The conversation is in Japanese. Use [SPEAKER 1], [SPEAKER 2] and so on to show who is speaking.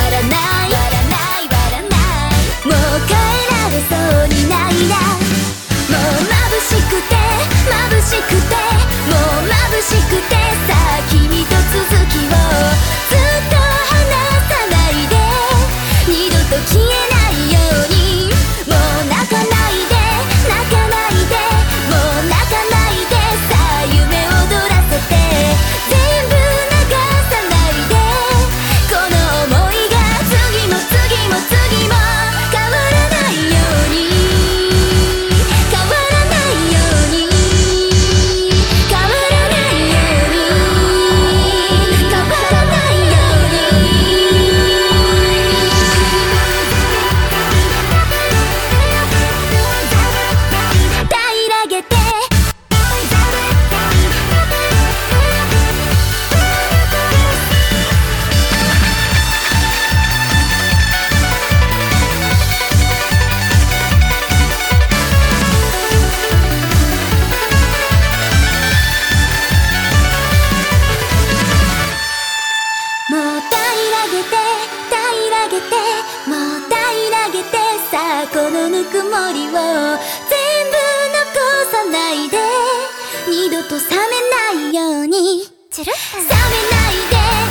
[SPEAKER 1] らない割らない割らない、もう帰られそうにないな。もう眩しくて眩しくてもう眩しくて、さあ君と続きをずっと離さないで、二度と消えないように。もう泣かないで泣かないでもう泣かないで、さあ夢踊らせて全部流さないで、この想いが次も次も次も変わらないように、変わらないように、変わらないように、変わらないように。平らげてもう平らげて平らげてもう平らげて、さあこのぬくもりを全部残さないで、二度と冷めないように冷めないで